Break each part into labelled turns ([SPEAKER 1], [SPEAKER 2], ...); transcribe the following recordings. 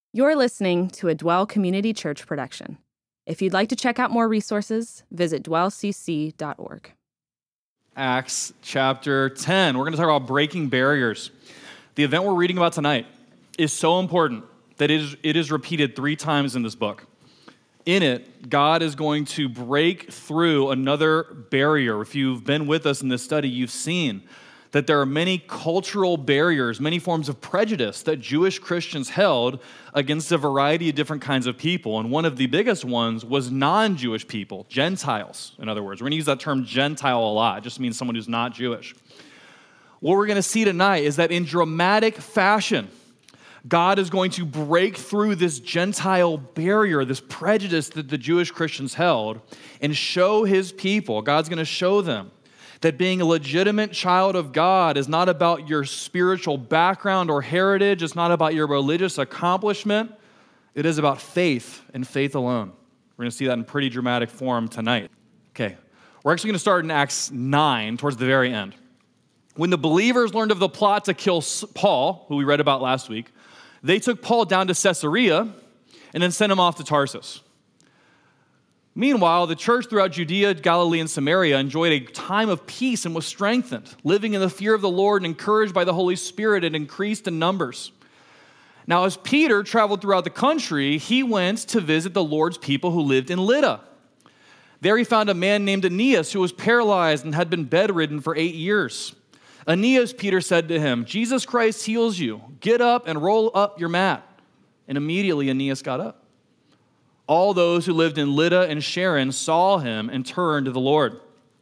[SPEAKER 1] You're listening to a Dwell Community Church production. If you'd like to check out more resources, visit dwellcc.org.
[SPEAKER 2] Acts chapter 10. We're going to talk about breaking barriers. The event we're reading about tonight is so important that it is repeated 3 times in this book. In it, God is going to break through another barrier. If you've been with us in this study, you've seen that there are many cultural barriers, many forms of prejudice that Jewish Christians held against a variety of different kinds of people. And one of the biggest ones was non-Jewish people, Gentiles, in other words. We're going to use that term Gentile a lot. It just means someone who's not Jewish. What we're going to see tonight is that in dramatic fashion, God is going to break through this Gentile barrier, this prejudice that the Jewish Christians held, and show his people, God's going to show them that being a legitimate child of God is not about your spiritual background or heritage. It's not about your religious accomplishment. It is about faith and faith alone. We're going to see that in pretty dramatic form tonight. Okay, we're actually going to start in Acts 9 towards the very end. When the believers learned of the plot to kill Paul, who we read about last week, they took Paul down to Caesarea and then sent him off to Tarsus. Meanwhile, the church throughout Judea, Galilee, and Samaria enjoyed a time of peace and was strengthened, living in the fear of the Lord and encouraged by the Holy Spirit and increased in numbers. Now, as Peter traveled throughout the country, he went to visit the Lord's people who lived in Lydda. There he found a man named Aeneas who was paralyzed and had been bedridden for 8 years. Aeneas, Peter said to him, "Jesus Christ heals you. Get up and roll up your mat." And immediately Aeneas got up. All those who lived in Lydda and Sharon saw him and turned to the Lord.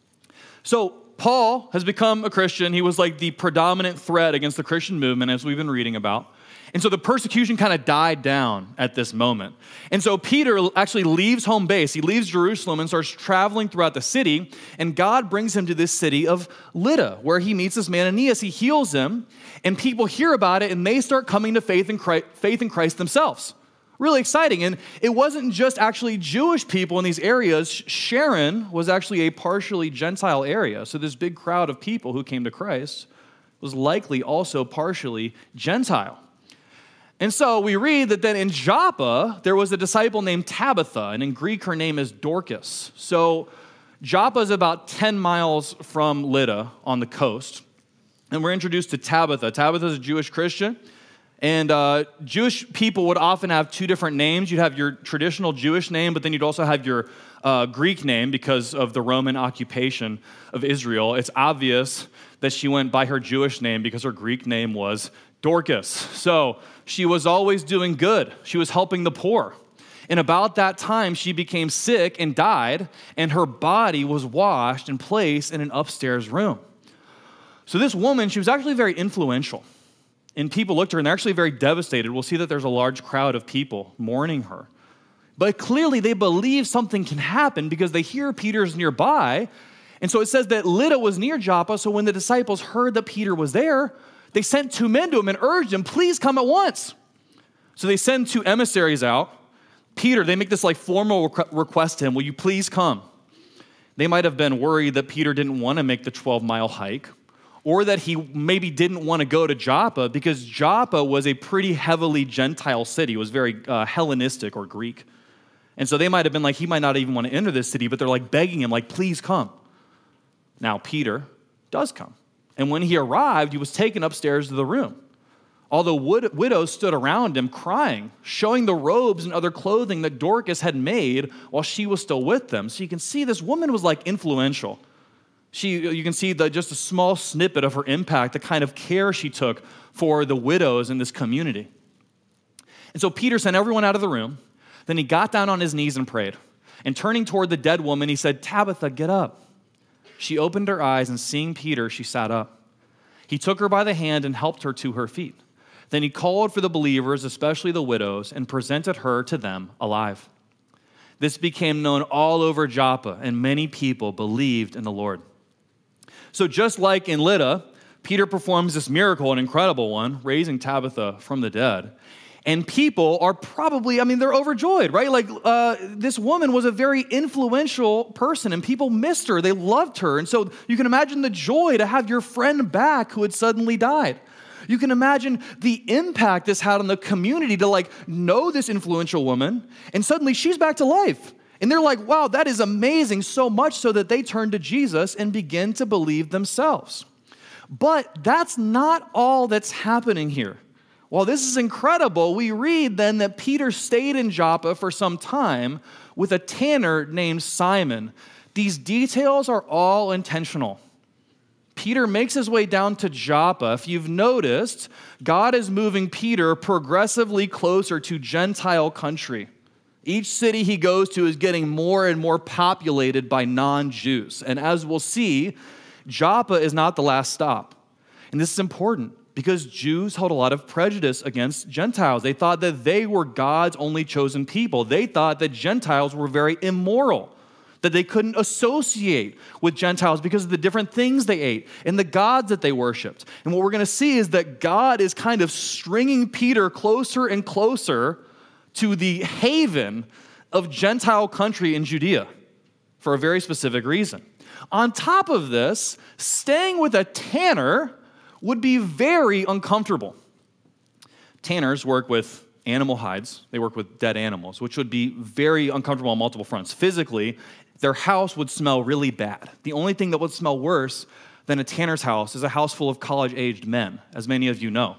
[SPEAKER 2] So Paul has become a Christian. He was like the predominant threat against the Christian movement, as we've been reading about. And so the persecution kind of died down at this moment. And so Peter actually leaves home base. He leaves Jerusalem and starts traveling throughout the city. And God brings him to this city of Lydda, where he meets this man Aeneas. He heals him, and people hear about it, and they start coming to faith in Christ themselves. Really exciting. And it wasn't just actually Jewish people in these areas. Sharon was actually a partially Gentile area. So this big crowd of people who came to Christ was likely also partially Gentile. And so we read that then in Joppa, there was a disciple named Tabitha, and in Greek her name is Dorcas. So Joppa is about 10 miles from Lydda on the coast. And we're introduced to Tabitha. Tabitha is a Jewish Christian. And Jewish people would often have 2 different names. You'd have your traditional Jewish name, but then you'd also have your Greek name because of the Roman occupation of Israel. It's obvious that she went by her Jewish name because her Greek name was Dorcas. So she was always doing good. She was helping the poor. And about that time, she became sick and died, and her body was washed and placed in an upstairs room. So this woman, she was actually very influential. And people looked at her, and they're actually very devastated. We'll see that there's a large crowd of people mourning her. But clearly, they believe something can happen because they hear Peter's nearby. And so it says that Lydda was near Joppa, so when the disciples heard that Peter was there, they sent 2 men to him and urged him, "Please come at once." So they send 2 emissaries out. Peter, they make this formal request to him, "Will you please come?" They might have been worried that Peter didn't want to make the 12-mile hike, or that he maybe didn't want to go to Joppa because Joppa was a pretty heavily Gentile city. It was very Hellenistic or Greek. And so they might have been he might not even want to enter this city, but they're begging him, "Please come." Now Peter does come. And when he arrived, he was taken upstairs to the room. All the widows stood around him crying, showing the robes and other clothing that Dorcas had made while she was still with them. So you can see this woman was influential. You can see just a small snippet of her impact, the kind of care she took for the widows in this community. And so Peter sent everyone out of the room. Then he got down on his knees and prayed. And turning toward the dead woman, he said, "Tabitha, get up." She opened her eyes, and seeing Peter, she sat up. He took her by the hand and helped her to her feet. Then he called for the believers, especially the widows, and presented her to them alive. This became known all over Joppa, and many people believed in the Lord. So just like in Lydda, Peter performs this miracle, an incredible one, raising Tabitha from the dead. And people are probably, they're overjoyed, right? This woman was a very influential person, and people missed her. They loved her. And so you can imagine the joy to have your friend back who had suddenly died. You can imagine the impact this had on the community to know this influential woman, and suddenly she's back to life. And they're like, wow, that is amazing, so much so that they turn to Jesus and begin to believe themselves. But that's not all that's happening here. While this is incredible, we read then that Peter stayed in Joppa for some time with a tanner named Simon. These details are all intentional. Peter makes his way down to Joppa. If you've noticed, God is moving Peter progressively closer to Gentile country. Each city he goes to is getting more and more populated by non-Jews. And as we'll see, Joppa is not the last stop. And this is important because Jews held a lot of prejudice against Gentiles. They thought that they were God's only chosen people. They thought that Gentiles were very immoral, that they couldn't associate with Gentiles because of the different things they ate and the gods that they worshiped. And what we're going to see is that God is kind of stringing Peter closer and closer to the haven of Gentile country in Judea for a very specific reason. On top of this, staying with a tanner would be very uncomfortable. Tanners work with animal hides. They work with dead animals, which would be very uncomfortable on multiple fronts. Physically, their house would smell really bad. The only thing that would smell worse than a tanner's house is a house full of college-aged men, as many of you know.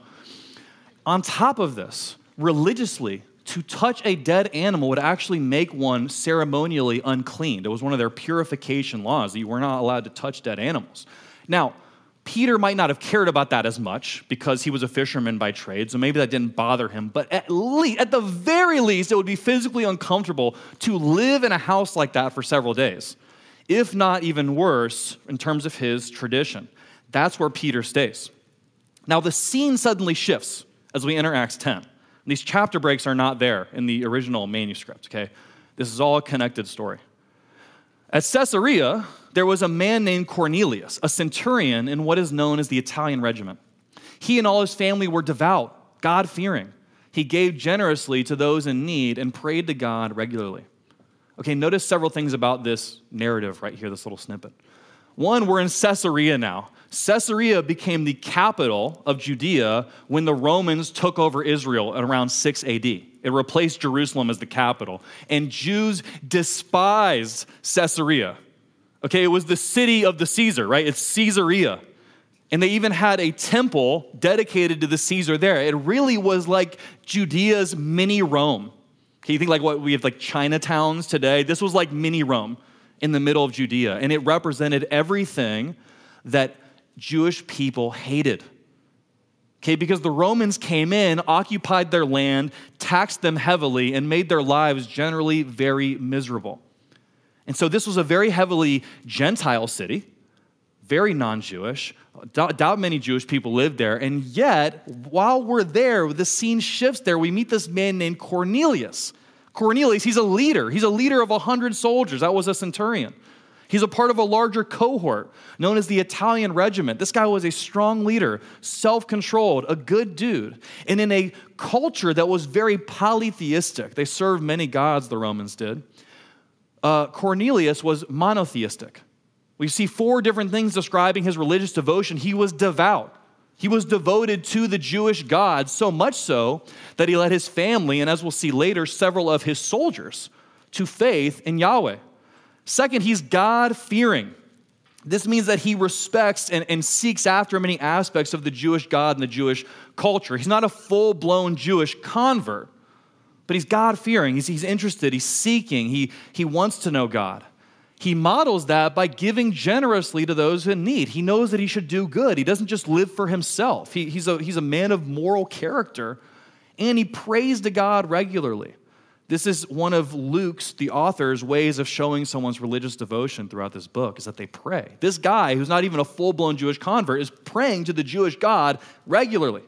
[SPEAKER 2] On top of this, religiously, to touch a dead animal would actually make one ceremonially unclean. It was one of their purification laws that you were not allowed to touch dead animals. Now, Peter might not have cared about that as much because he was a fisherman by trade, so maybe that didn't bother him, but at the very least, it would be physically uncomfortable to live in a house like that for several days, if not even worse in terms of his tradition. That's where Peter stays. Now, the scene suddenly shifts as we enter Acts 10. These chapter breaks are not there in the original manuscript, okay? This is all a connected story. At Caesarea, there was a man named Cornelius, a centurion in what is known as the Italian regiment. He and all his family were devout, God-fearing. He gave generously to those in need and prayed to God regularly. Okay, notice several things about this narrative right here, this little snippet. One, we're in Caesarea now. Caesarea became the capital of Judea when the Romans took over Israel at around 6 AD. It replaced Jerusalem as the capital. And Jews despised Caesarea. Okay, it was the city of the Caesar, right? It's Caesarea. And they even had a temple dedicated to the Caesar there. It really was like Judea's mini Rome. Okay, you think like what we have like Chinatowns today? This was like mini Rome in the middle of Judea. And it represented everything that Jewish people hated. Okay, because the Romans came in, occupied their land, taxed them heavily, and made their lives generally very miserable. And so this was a very heavily Gentile city, very non-Jewish. Doubt many Jewish people lived there. And yet, while we're there, the scene shifts there. We meet this man named Cornelius. Cornelius, he's a leader. He's a leader of 100 soldiers. That was a centurion. He's a part of a larger cohort known as the Italian regiment. This guy was a strong leader, self-controlled, a good dude. And in a culture that was very polytheistic, they served many gods, the Romans did, Cornelius was monotheistic. We see 4 different things describing his religious devotion. He was devout. He was devoted to the Jewish gods, so much so that he led his family, and as we'll see later, several of his soldiers to faith in Yahweh. Second, he's God-fearing. This means that he respects and seeks after many aspects of the Jewish God and the Jewish culture. He's not a full-blown Jewish convert, but he's God-fearing. He's interested. He's seeking. He wants to know God. He models that by giving generously to those in need. He knows that he should do good. He doesn't just live for himself. He's a man of moral character, and he prays to God regularly. This is one of Luke's, the author's, ways of showing someone's religious devotion throughout this book, is that they pray. This guy, who's not even a full-blown Jewish convert, is praying to the Jewish God regularly.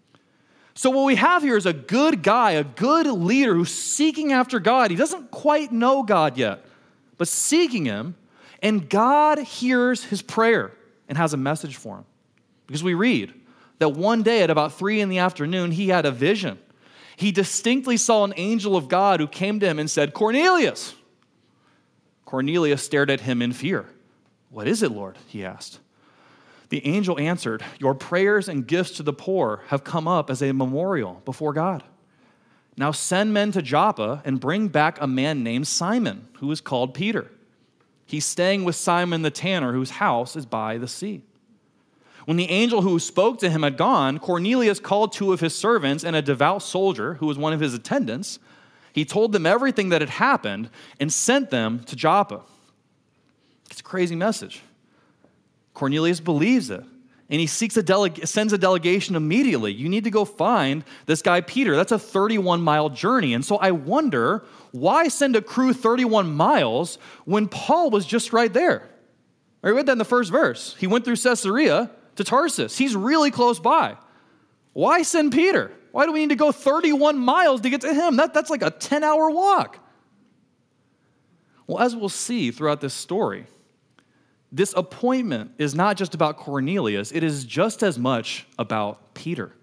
[SPEAKER 2] So what we have here is a good guy, a good leader who's seeking after God. He doesn't quite know God yet, but seeking him, and God hears his prayer and has a message for him. Because we read that one day at about 3 p.m, he had a vision. He distinctly saw an angel of God who came to him and said, "Cornelius." Cornelius stared at him in fear. "What is it, Lord?" he asked. The angel answered, "Your prayers and gifts to the poor have come up as a memorial before God. Now send men to Joppa and bring back a man named Simon, who is called Peter. He's staying with Simon the tanner, whose house is by the sea." When the angel who spoke to him had gone, Cornelius called 2 of his servants and a devout soldier who was one of his attendants. He told them everything that had happened and sent them to Joppa. It's a crazy message. Cornelius believes it, and he sends a delegation immediately. You need to go find this guy Peter. That's a 31-mile journey. And so I wonder, why send a crew 31 miles when Paul was just right there? I read that in the first verse. He went through Caesarea to Tarsus. He's really close by. Why send Peter? Why do we need to go 31 miles to get to him? That's like a 10-hour walk. Well, as we'll see throughout this story, this appointment is not just about Cornelius. It is just as much about Peter.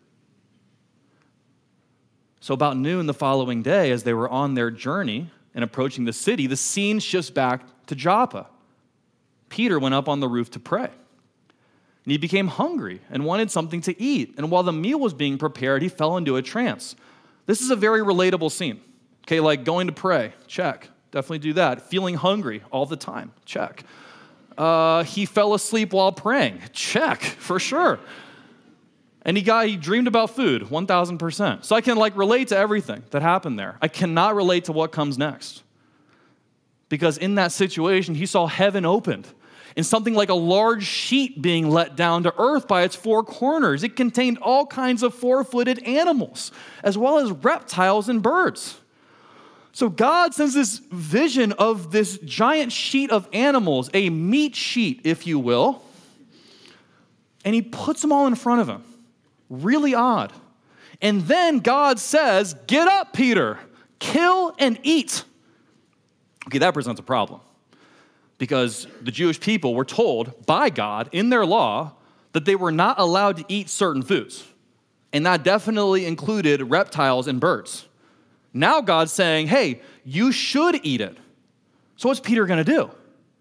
[SPEAKER 2] So about noon the following day, as they were on their journey and approaching the city, the scene shifts back to Joppa. Peter went up on the roof to pray. And he became hungry and wanted something to eat. And while the meal was being prepared, he fell into a trance. This is a very relatable scene. Okay, like going to pray, check. Definitely do that. Feeling hungry all the time, check. He fell asleep while praying, check, for sure. And he dreamed about food, 1,000%. So I can relate to everything that happened there. I cannot relate to what comes next. Because in that situation, he saw heaven opened and something like a large sheet being let down to earth by its 4 corners. It contained all kinds of 4-footed animals, as well as reptiles and birds. So God sends this vision of this giant sheet of animals, a meat sheet, if you will, and he puts them all in front of him. Really odd. And then God says, "Get up, Peter, kill and eat." Okay, that presents a problem because the Jewish people were told by God in their law that they were not allowed to eat certain foods, and that definitely included reptiles and birds. Now God's saying, hey, you should eat it. So what's Peter going to do?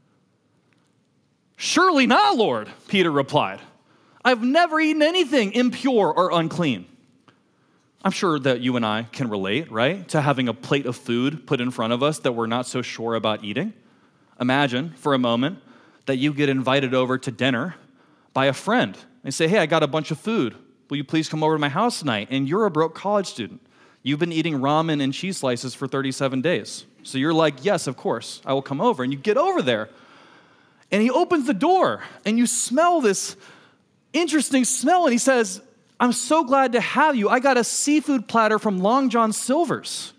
[SPEAKER 2] "Surely not, Lord," Peter replied. "I've never eaten anything impure or unclean." I'm sure that you and I can relate, right, to having a plate of food put in front of us that we're not so sure about eating. Imagine for a moment that you get invited over to dinner by a friend. They say, "Hey, I got a bunch of food. Will you please come over to my house tonight?" And you're a broke college student. You've been eating ramen and cheese slices for 37 days. So you're like, "Yes, of course, I will come over." And you get over there, and he opens the door, and you smell this interesting smell, and he says, "I'm so glad to have you. I got a seafood platter from Long John Silver's."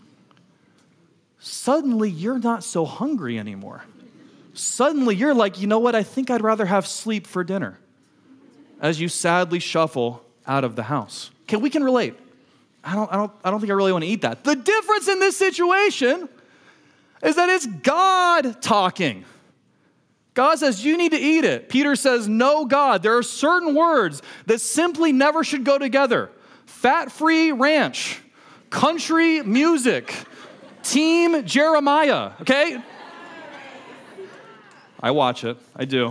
[SPEAKER 2] Suddenly, you're not so hungry anymore. Suddenly, you're like, "You know what? I think I'd rather have sleep for dinner," as you sadly shuffle out of the house. Okay, we can relate. I don't think I really want to eat that. The difference in this situation is that it's God talking. God says, "You need to eat it." Peter says, "No, God, there are certain words that simply never should go together. Fat-free ranch, country music, Team Jeremiah," okay? I watch it, I do.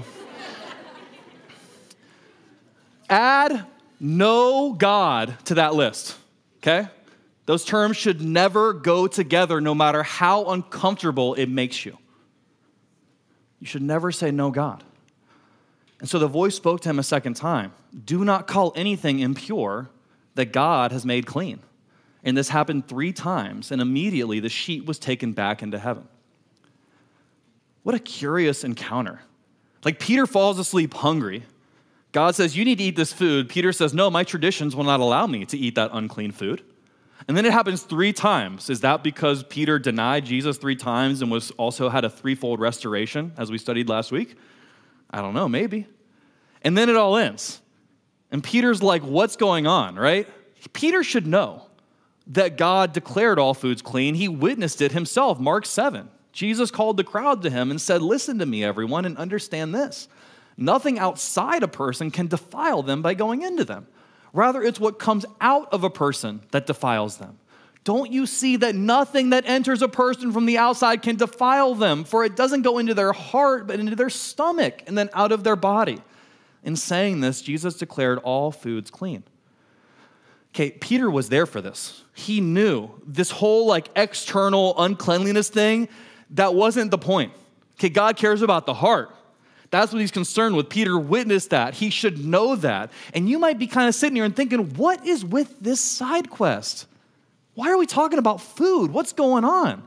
[SPEAKER 2] Add "no God" to that list, okay? Those terms should never go together no matter how uncomfortable it makes you. You should never say "no God." And so the voice spoke to him a second time. "Do not call anything impure that God has made clean." And this happened 3 times, and immediately the sheet was taken back into heaven. What a curious encounter. Peter falls asleep hungry. God says, "You need to eat this food." Peter says, "No, my traditions will not allow me to eat that unclean food." And then it happens 3 times. Is that because Peter denied Jesus 3 times and also had a 3-fold restoration, as we studied last week? I don't know, maybe. And then it all ends. And Peter's like, what's going on, right? Peter should know that God declared all foods clean. He witnessed it himself, Mark 7. Jesus called the crowd to him and said, "Listen to me, everyone, and understand this. Nothing outside a person can defile them by going into them. Rather, it's what comes out of a person that defiles them. Don't you see that nothing that enters a person from the outside can defile them? For it doesn't go into their heart, but into their stomach, and then out of their body. in saying this, Jesus declared all foods clean. Okay, Peter was there for this. He knew this whole external uncleanliness thing, that wasn't the point. Okay, God cares about the heart. That's what he's concerned with. Peter witnessed that. He should know that. And you might be kind of sitting here and thinking, what is with this side quest? Why are we talking about food? What's going on?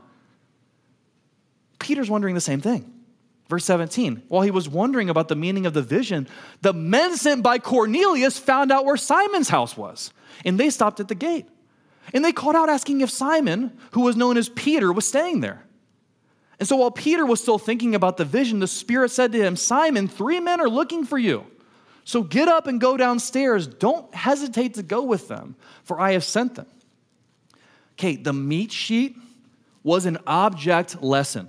[SPEAKER 2] Peter's wondering the same thing. Verse 17, while he was wondering about the meaning of the vision, the men sent by Cornelius found out where Simon's house was, and they stopped at the gate. And they called out asking if Simon, who was known as Peter, was staying there. And so while Peter was still thinking about the vision, the Spirit said to him, Simon, 3 men are looking for you. So get up and go downstairs. Don't hesitate to go with them, for I have sent them. Okay, the meat sheet was an object lesson.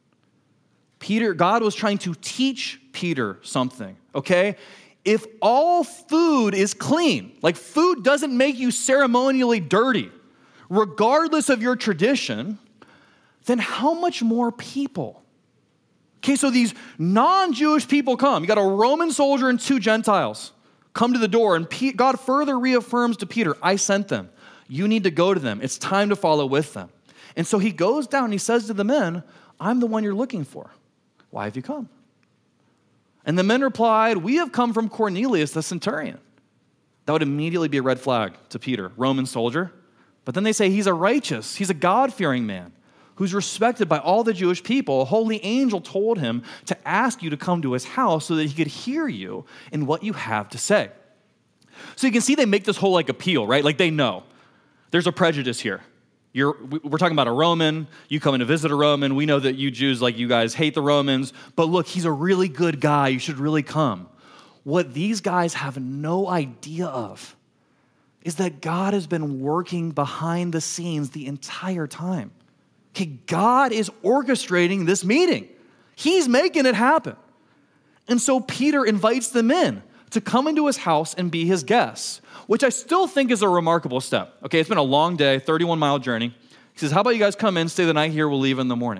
[SPEAKER 2] God was trying to teach Peter something, okay? If all food is clean, food doesn't make you ceremonially dirty, regardless of your tradition, then how much more people? Okay, so these non-Jewish people come. You got a Roman soldier and 2 Gentiles come to the door, and God further reaffirms to Peter, I sent them. You need to go to them. It's time to follow with them. And so he goes down and he says to the men, I'm the one you're looking for. Why have you come? And the men replied, we have come from Cornelius the centurion. That would immediately be a red flag to Peter, Roman soldier. But then they say he's a God-fearing man who's respected by all the Jewish people. A holy angel told him to ask you to come to his house so that he could hear you in what you have to say. So you can see they make this whole appeal, right? They know there's a prejudice here. We're talking about a Roman. You come in to visit a Roman. We know that you Jews, you guys, hate the Romans. But look, he's a really good guy. You should really come. What these guys have no idea of is that God has been working behind the scenes the entire time. Okay, God is orchestrating this meeting. He's making it happen. And so Peter invites them in to come into his house and be his guests, which I still think is a remarkable step. Okay, it's been a long day, 31-mile journey. He says, how about you guys come in, stay the night here, we'll leave in the morning.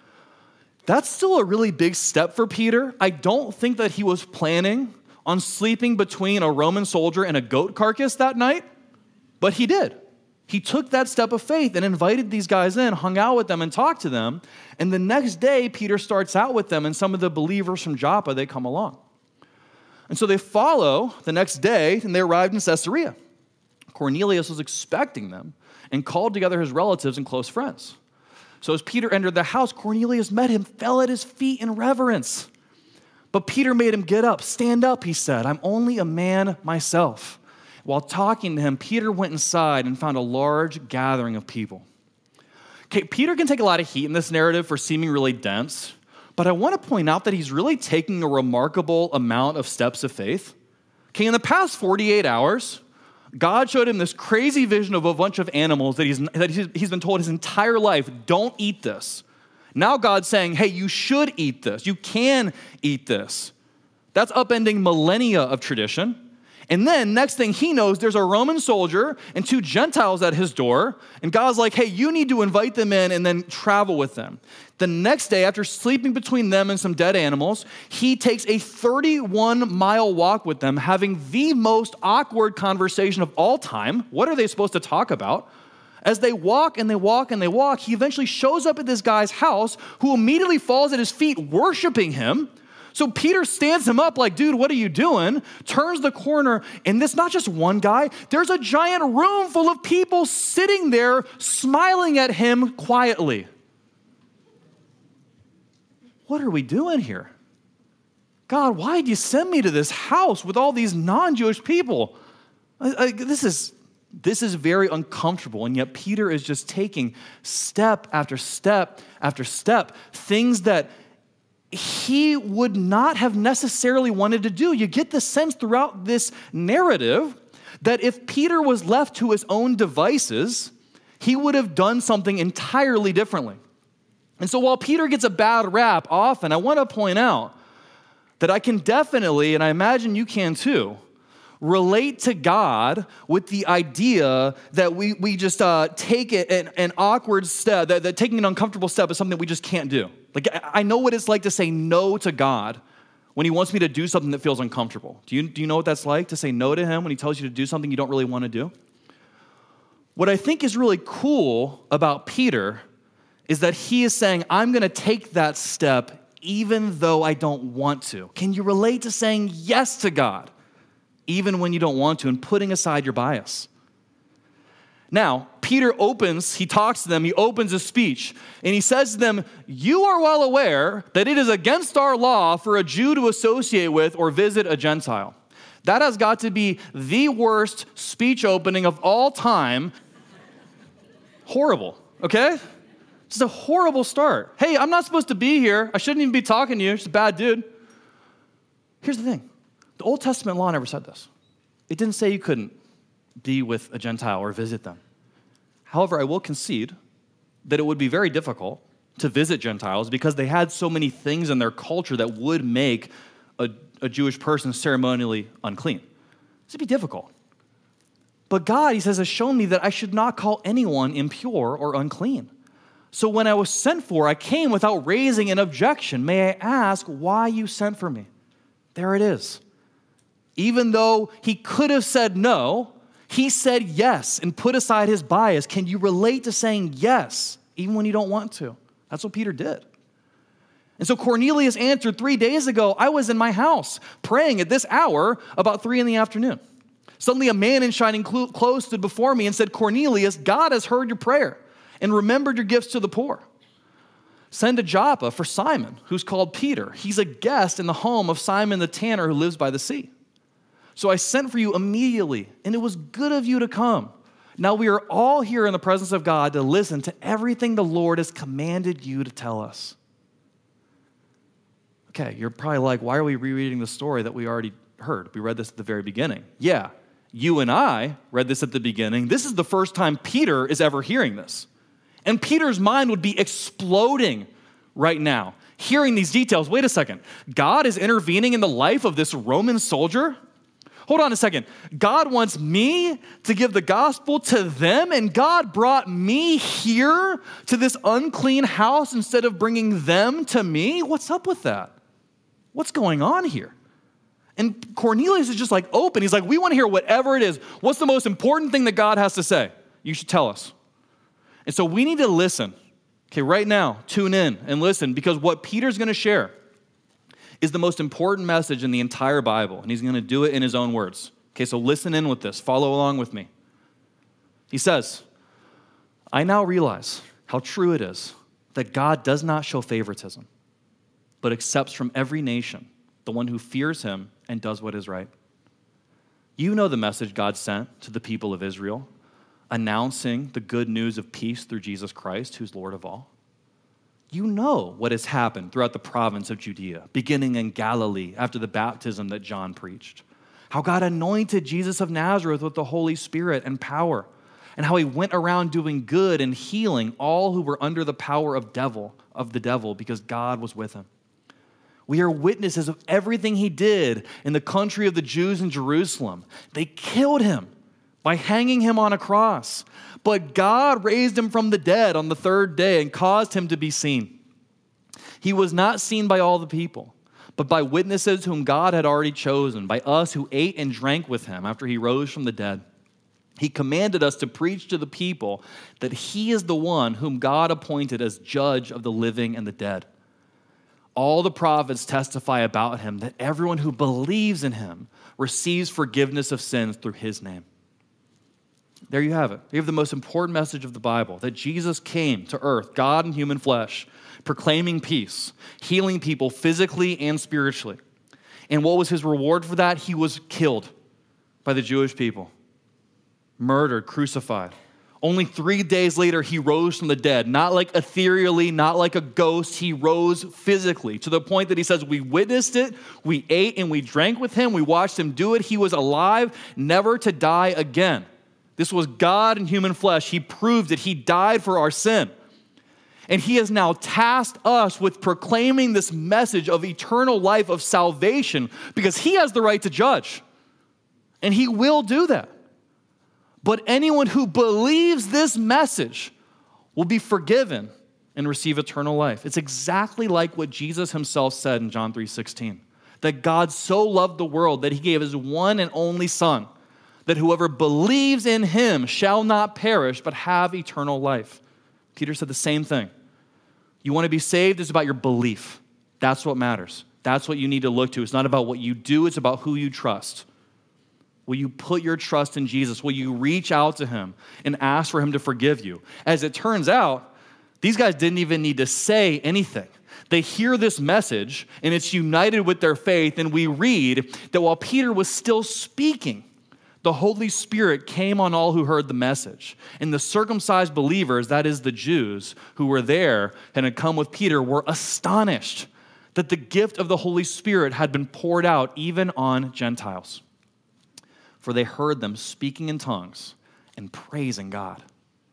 [SPEAKER 2] That's still a really big step for Peter. I don't think that he was planning on sleeping between a Roman soldier and a goat carcass that night, but he did. He took that step of faith and invited these guys in, hung out with them and talked to them. And the next day, Peter starts out with them, and some of the believers from Joppa, they come along. And so they follow the next day, and they arrived in Caesarea. Cornelius was expecting them and called together his relatives and close friends. So as Peter entered the house, Cornelius met him, fell at his feet in reverence. But Peter made him get up. Stand up, he said. I'm only a man myself. While talking to him, Peter went inside and found a large gathering of people. Okay, Peter can take a lot of heat in this narrative for seeming really dense, but I want to point out that he's really taking a remarkable amount of steps of faith. Okay, in the past 48 hours, God showed him this crazy vision of a bunch of animals that he's been told his entire life, don't eat this. Now God's saying, hey, you should eat this. You can eat this. That's upending millennia of tradition. And then next thing he knows, there's a Roman soldier and 2 Gentiles at his door. And God's like, hey, you need to invite them in and then travel with them. The next day, after sleeping between them and some dead animals, he takes a 31-mile walk with them, having the most awkward conversation of all time. What are they supposed to talk about? As they walk and they walk and they walk, he eventually shows up at this guy's house who immediately falls at his feet, worshiping him. So Peter stands him up like, dude, what are you doing? Turns the corner, and it's not just one guy. There's a giant room full of people sitting there smiling at him quietly. What are we doing here? God, why did you send me to this house with all these non-Jewish people? This is very uncomfortable, and yet Peter is just taking step after step after step, things that he would not have necessarily wanted to do. You get the sense throughout this narrative that if Peter was left to his own devices, he would have done something entirely differently. And so while Peter gets a bad rap often, I want to point out that I can definitely, and I imagine you can too, relate to God with the idea that we just take an awkward step, that taking an uncomfortable step is something we just can't do. Like, I know what it's like to say no to God when he wants me to do something that feels uncomfortable. Do you know what that's like, to say no to him when he tells you to do something you don't really want to do? What I think is really cool about Peter is that he is saying, I'm going to take that step even though I don't want to. Can you relate to saying yes to God even when you don't want to and putting aside your bias? Now, Peter he talks to them, he opens his speech, and he says to them, you are well aware that it is against our law for a Jew to associate with or visit a Gentile. That has got to be the worst speech opening of all time. Horrible, okay? It's a horrible start. Hey, I'm not supposed to be here. I shouldn't even be talking to you. Just a bad dude. Here's the thing. The Old Testament law never said this. It didn't say you couldn't be with a Gentile or visit them. However, I will concede that it would be very difficult to visit Gentiles because they had so many things in their culture that would make a Jewish person ceremonially unclean. This would be difficult. But God, he says, has shown me that I should not call anyone impure or unclean. So when I was sent for, I came without raising an objection. May I ask why you sent for me? There it is. Even though he could have said no, he said yes and put aside his bias. Can you relate to saying yes, even when you don't want to? That's what Peter did. And so Cornelius answered, 3 days ago, I was in my house praying at this hour about 3 p.m. Suddenly a man in shining clothes stood before me and said, Cornelius, God has heard your prayer and remembered your gifts to the poor. Send to Joppa for Simon, who's called Peter. He's a guest in the home of Simon the tanner who lives by the sea. So I sent for you immediately, and it was good of you to come. Now we are all here in the presence of God to listen to everything the Lord has commanded you to tell us. Okay, you're probably like, why are we rereading the story that we already heard? We read this at the very beginning. Yeah, you and I read this at the beginning. This is the first time Peter is ever hearing this. And Peter's mind would be exploding right now, hearing these details. Wait a second. God is intervening in the life of this Roman soldier? Hold on a second. God wants me to give the gospel to them, and God brought me here to this unclean house instead of bringing them to me? What's up with that? What's going on here? And Cornelius is just like open. He's like, we want to hear whatever it is. What's the most important thing that God has to say? You should tell us. And so we need to listen. Okay, right now, tune in and listen, because what Peter's going to share is the most important message in the entire Bible, and he's going to do it in his own words. Okay, so listen in with this. Follow along with me. He says, I now realize how true it is that God does not show favoritism, but accepts from every nation the one who fears him and does what is right. You know the message God sent to the people of Israel, announcing the good news of peace through Jesus Christ, who's Lord of all. You know what has happened throughout the province of Judea, beginning in Galilee after the baptism that John preached. How God anointed Jesus of Nazareth with the Holy Spirit and power, and how he went around doing good and healing all who were under the power of the devil because God was with him. We are witnesses of everything he did in the country of the Jews in Jerusalem. They killed him by hanging him on a cross. But God raised him from the dead on the third day and caused him to be seen. He was not seen by all the people, but by witnesses whom God had already chosen, by us who ate and drank with him after he rose from the dead. He commanded us to preach to the people that he is the one whom God appointed as judge of the living and the dead. All the prophets testify about him that everyone who believes in him receives forgiveness of sins through his name. There you have it. You have the most important message of the Bible, that Jesus came to earth, God in human flesh, proclaiming peace, healing people physically and spiritually. And what was his reward for that? He was killed by the Jewish people, murdered, crucified. Only 3 days later, he rose from the dead, not like ethereally, not like a ghost. He rose physically to the point that he says, we witnessed it, we ate and we drank with him, we watched him do it. He was alive, never to die again. This was God in human flesh. He proved that he died for our sin. And he has now tasked us with proclaiming this message of eternal life, of salvation, because he has the right to judge. And he will do that. But anyone who believes this message will be forgiven and receive eternal life. It's exactly like what Jesus himself said in John 3:16, that God so loved the world that he gave his one and only Son, that whoever believes in him shall not perish but have eternal life. Peter said the same thing. You want to be saved, it's about your belief. That's what matters. That's what you need to look to. It's not about what you do, it's about who you trust. Will you put your trust in Jesus? Will you reach out to him and ask for him to forgive you? As it turns out, these guys didn't even need to say anything. They hear this message, and it's united with their faith, and we read that while Peter was still speaking, the Holy Spirit came on all who heard the message. And the circumcised believers, that is the Jews who were there and had come with Peter, were astonished that the gift of the Holy Spirit had been poured out even on Gentiles. For they heard them speaking in tongues and praising God.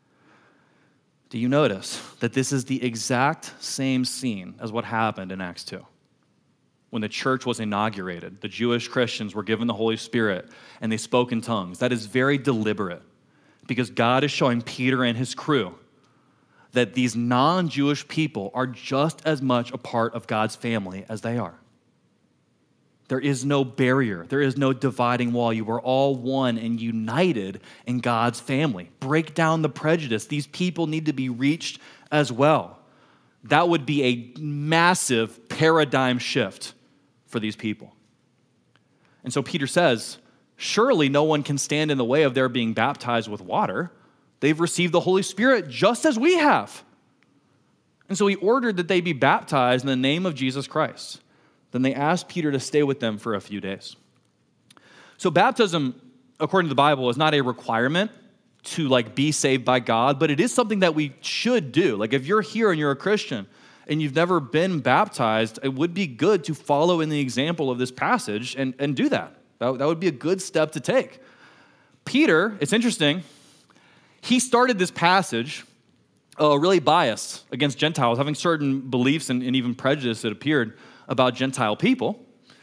[SPEAKER 2] Do you notice that this is the exact same scene as what happened in Acts 2? When the church was inaugurated, the Jewish Christians were given the Holy Spirit and they spoke in tongues. That is very deliberate because God is showing Peter and his crew that these non-Jewish people are just as much a part of God's family as they are. There is no barrier. There is no dividing wall. You are all one and united in God's family. Break down the prejudice. These people need to be reached as well. That would be a massive paradigm shift for these people. And so Peter says, surely no one can stand in the way of their being baptized with water. They've received the Holy Spirit just as we have. And so he ordered that they be baptized in the name of Jesus Christ. Then they asked Peter to stay with them for a few days. So baptism, according to the Bible, is not a requirement to be saved by God, but it is something that we should do. If you're here and you're a Christian and you've never been baptized, it would be good to follow in the example of this passage and do that. That would be a good step to take. Peter, it's interesting, he started this passage really biased against Gentiles, having certain beliefs and even prejudice that appeared about Gentile people.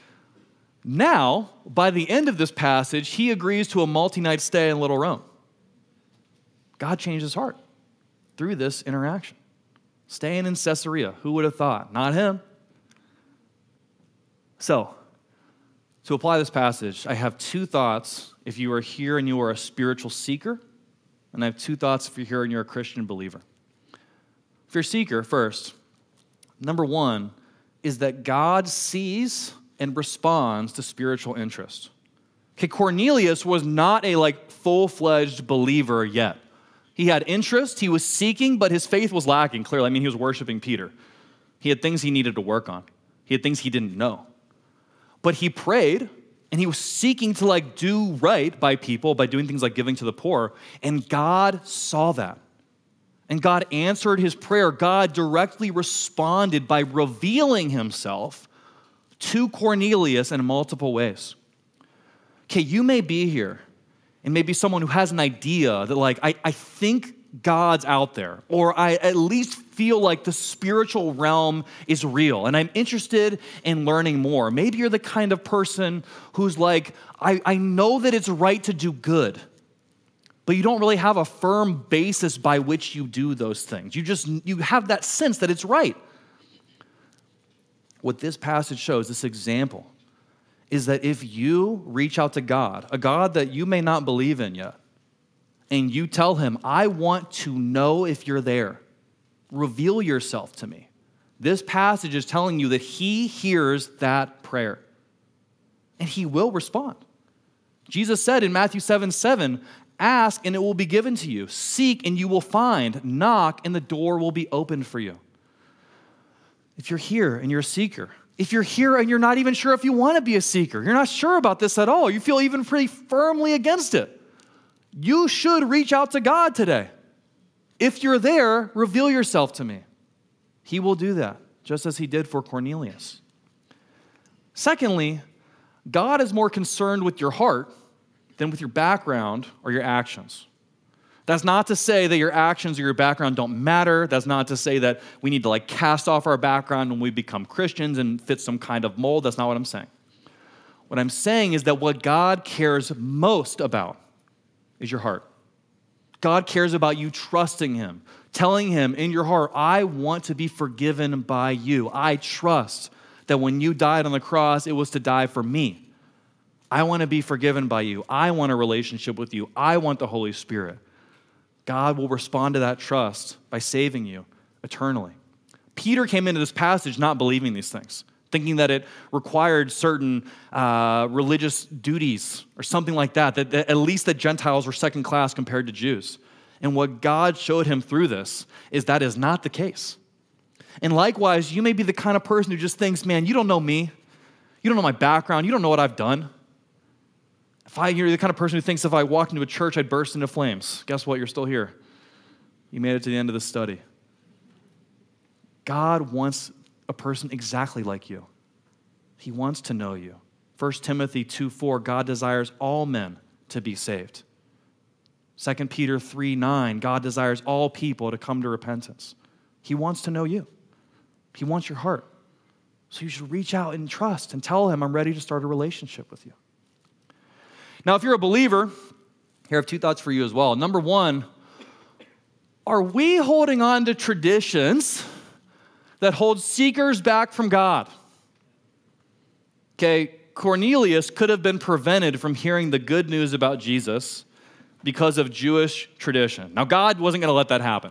[SPEAKER 2] Now, by the end of this passage, he agrees to a multi-night stay in Little Rome. God changed his heart through this interaction. Staying in Caesarea, who would have thought? Not him. So, to apply this passage, I have two thoughts if you are here and you are a spiritual seeker, and I have two thoughts if you're here and you're a Christian believer. If you're a seeker, first, number one is that God sees and responds to spiritual interest. Okay, Cornelius was not a full-fledged believer yet. He had interest, he was seeking, but his faith was lacking, clearly. He was worshiping Peter. He had things he needed to work on. He had things he didn't know. But he prayed, and he was seeking to do right by people by doing things like giving to the poor, and God saw that. And God answered his prayer. God directly responded by revealing himself to Cornelius in multiple ways. Okay, you may be here and maybe someone who has an idea that I think God's out there, or I at least feel like the spiritual realm is real and I'm interested in learning more. Maybe you're the kind of person who's I know that it's right to do good, but you don't really have a firm basis by which you do those things. You have that sense that it's right. What this passage shows, this example, is that if you reach out to God, a God that you may not believe in yet, and you tell him, I want to know if you're there, reveal yourself to me. This passage is telling you that he hears that prayer, and he will respond. Jesus said in Matthew 7:7, ask and it will be given to you. Seek and you will find. Knock and the door will be opened for you. If you're here and you're a seeker, if you're here and you're not even sure if you want to be a seeker, you're not sure about this at all, you feel even pretty firmly against it, you should reach out to God today. If you're there, reveal yourself to me. He will do that, just as he did for Cornelius. Secondly, God is more concerned with your heart than with your background or your actions. That's not to say that your actions or your background don't matter. That's not to say that we need to cast off our background when we become Christians and fit some kind of mold. That's not what I'm saying. What I'm saying is that what God cares most about is your heart. God cares about you trusting him, telling him in your heart, I want to be forgiven by you. I trust that when you died on the cross, it was to die for me. I want to be forgiven by you. I want a relationship with you. I want the Holy Spirit. God will respond to that trust by saving you eternally. Peter came into this passage not believing these things, thinking that it required certain religious duties or something like that at least that Gentiles were second class compared to Jews. And what God showed him through this is that is not the case. And likewise, you may be the kind of person who just thinks, man, you don't know me. You don't know my background. You don't know what I've done. You're the kind of person who thinks if I walked into a church, I'd burst into flames. Guess what? You're still here. You made it to the end of the study. God wants a person exactly like you. He wants to know you. 1 Timothy 2:4, God desires all men to be saved. 2 Peter 3:9, God desires all people to come to repentance. He wants to know you. He wants your heart. So you should reach out and trust and tell him, I'm ready to start a relationship with you. Now, if you're a believer, here I have two thoughts for you as well. Number one, are we holding on to traditions that hold seekers back from God? Okay, Cornelius could have been prevented from hearing the good news about Jesus because of Jewish tradition. Now, God wasn't going to let that happen.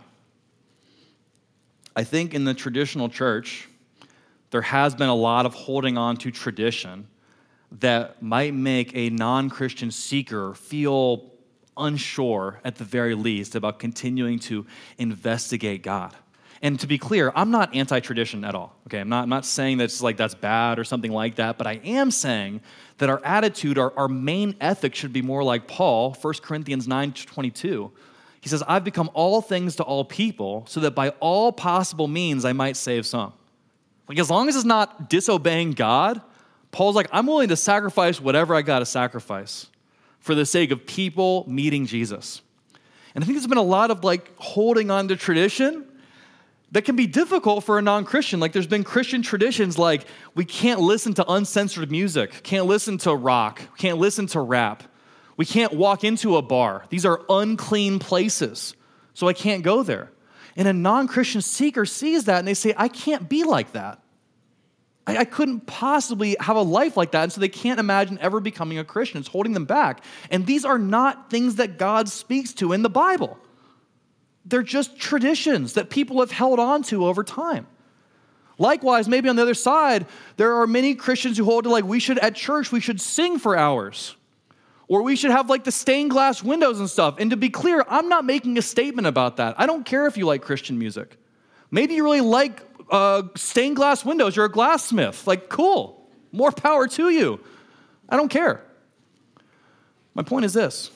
[SPEAKER 2] I think in the traditional church, there has been a lot of holding on to tradition that might make a non-Christian seeker feel unsure, at the very least, about continuing to investigate God. And to be clear, I'm not anti-tradition at all. Okay, I'm not saying that's bad or something like that, but I am saying that our attitude, our main ethic should be more like Paul, 1 Corinthians 9:22. He says, I've become all things to all people so that by all possible means I might save some. Like, as long as it's not disobeying God, Paul's like, I'm willing to sacrifice whatever I got to sacrifice for the sake of people meeting Jesus. And I think there's been a lot of holding on to tradition that can be difficult for a non-Christian. Like, there's been Christian traditions like we can't listen to uncensored music, can't listen to rock, can't listen to rap. We can't walk into a bar. These are unclean places, so I can't go there. And a non-Christian seeker sees that and they say, I can't be like that. I couldn't possibly have a life like that, and so they can't imagine ever becoming a Christian. It's holding them back. And these are not things that God speaks to in the Bible. They're just traditions that people have held on to over time. Likewise, maybe on the other side, there are many Christians who hold to at church, we should sing for hours. Or we should have the stained glass windows and stuff. And to be clear, I'm not making a statement about that. I don't care if you like Christian music. Maybe you really like stained glass windows. You're a glassmith. Cool. More power to you. I don't care. My point is this.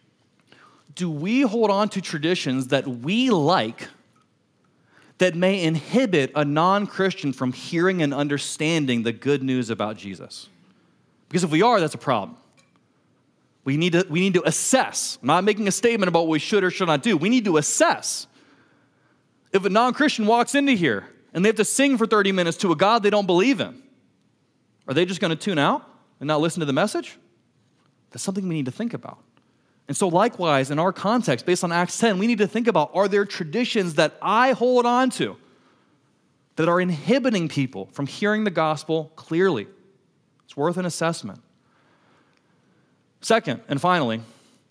[SPEAKER 2] Do we hold on to traditions that we like that may inhibit a non-Christian from hearing and understanding the good news about Jesus? Because if we are, that's a problem. We need to assess. I'm not making a statement about what we should or should not do. We need to assess. If a non-Christian walks into here and they have to sing for 30 minutes to a God they don't believe in, are they just going to tune out and not listen to the message? That's something we need to think about. And so likewise, in our context, based on Acts 10, we need to think about, are there traditions that I hold on to that are inhibiting people from hearing the gospel clearly? It's worth an assessment. Second, and finally,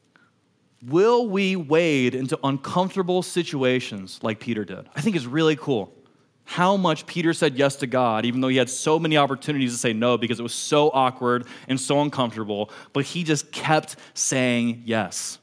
[SPEAKER 2] will we wade into uncomfortable situations like Peter did? I think it's really cool how much Peter said yes to God, even though he had so many opportunities to say no because it was so awkward and so uncomfortable, but he just kept saying yes.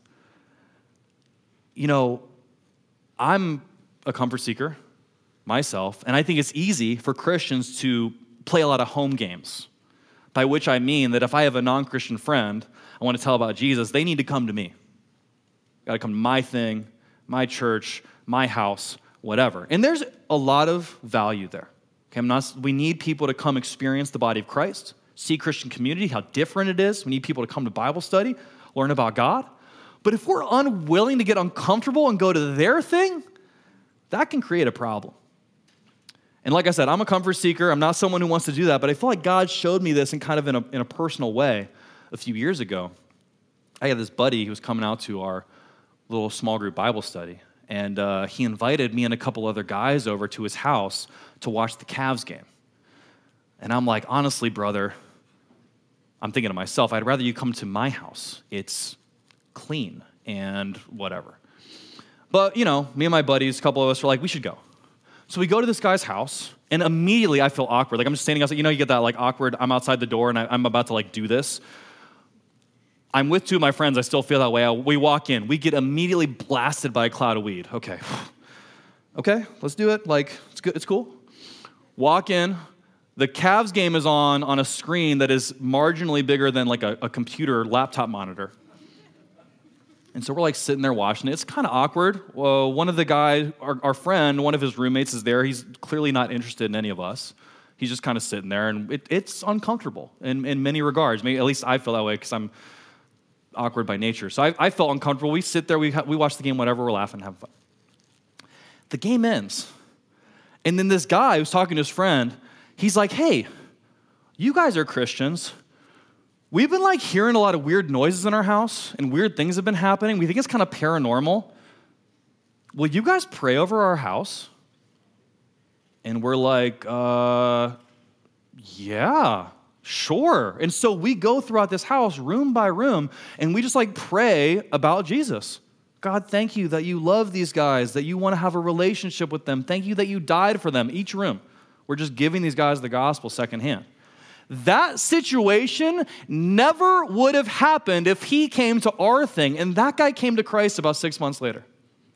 [SPEAKER 2] You know, I'm a comfort seeker myself, and I think it's easy for Christians to play a lot of home games, by which I mean that if I have a non-Christian friend I want to tell about Jesus, they need to come to me. Got to come to my thing, my church, my house, whatever. And there's a lot of value there. Okay, we need people to come experience the body of Christ, see Christian community, how different it is. We need people to come to Bible study, learn about God. But if we're unwilling to get uncomfortable and go to their thing, that can create a problem. And like I said, I'm a comfort seeker. I'm not someone who wants to do that, but I feel like God showed me this in a personal way a few years ago. I had this buddy who was coming out to our little small group Bible study, and he invited me and a couple other guys over to his house to watch the Cavs game. And I'm like, honestly, brother, I'm thinking to myself, I'd rather you come to my house. It's clean and whatever. But, me and my buddies, a couple of us were like, we should go. So we go to this guy's house, and immediately I feel awkward. Like I'm just standing outside. You get that like awkward, I'm outside the door, and I'm about to like do this. I'm with two of my friends. I still feel that way. We walk in. We get immediately blasted by a cloud of weed. Okay, let's do it. Like, it's good. It's cool. Walk in. The Cavs game is on a screen that is marginally bigger than like a computer laptop monitor. And so we're like sitting there watching it. It's kind of awkward. Well, one of the guys, our friend, one of his roommates is there. He's clearly not interested in any of us. He's just kind of sitting there, and it's uncomfortable in many regards. Maybe, at least I feel that way because I'm awkward by nature. So I felt uncomfortable. We sit there, we watch the game, whatever, we're laughing, having fun. The game ends. And then this guy who's talking to his friend, he's like, hey, you guys are Christians. We've been like hearing a lot of weird noises in our house and weird things have been happening. We think it's kind of paranormal. Will you guys pray over our house? And we're like, yeah, sure. And so we go throughout this house room by room and we just like pray about Jesus. God, thank you that you love these guys, that you want to have a relationship with them. Thank you that you died for them. Each room, we're just giving these guys the gospel secondhand. That situation never would have happened if he came to our thing, and that guy came to Christ about 6 months later.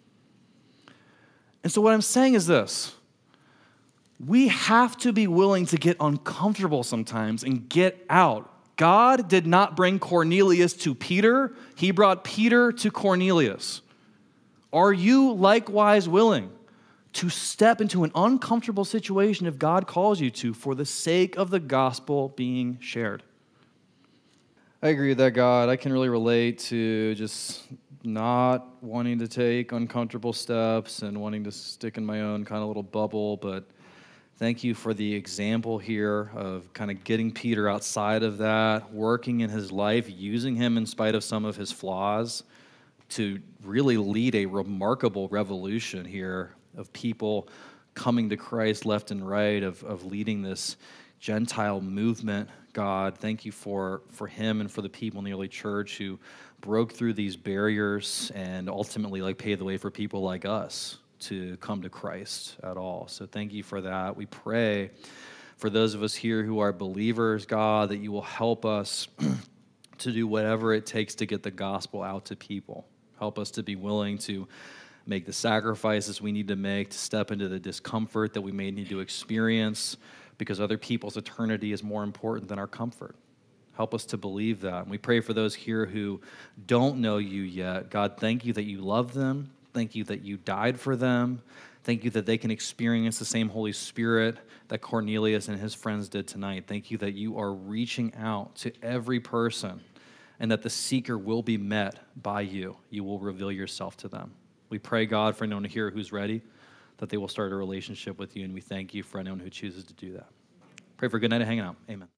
[SPEAKER 2] And so what I'm saying is this. We have to be willing to get uncomfortable sometimes and get out. God did not bring Cornelius to Peter. He brought Peter to Cornelius. Are you likewise willing to step into an uncomfortable situation if God calls you to for the sake of the gospel being shared? I agree with that, God. I can really relate to just not wanting to take uncomfortable steps and wanting to stick in my own kind of little bubble, but thank you for the example here of kind of getting Peter outside of that, working in his life, using him in spite of some of his flaws to really lead a remarkable revolution here of people coming to Christ left and right, of leading this Gentile movement. God, thank you for him and for the people in the early church who broke through these barriers and ultimately like paved the way for people like us to come to Christ at all. So thank you for that. We pray for those of us here who are believers, God, that you will help us to do whatever it takes to get the gospel out to people. Help us to be willing to make the sacrifices we need to make, to step into the discomfort that we may need to experience because other people's eternity is more important than our comfort. Help us to believe that. And we pray for those here who don't know you yet. God, thank you that you love them. Thank you that you died for them. Thank you that they can experience the same Holy Spirit that Cornelius and his friends did tonight. Thank you that you are reaching out to every person and that the seeker will be met by you. You will reveal yourself to them. We pray, God, for anyone here who's ready, that they will start a relationship with you, and we thank you for anyone who chooses to do that. Pray for a good night of hanging out. Amen.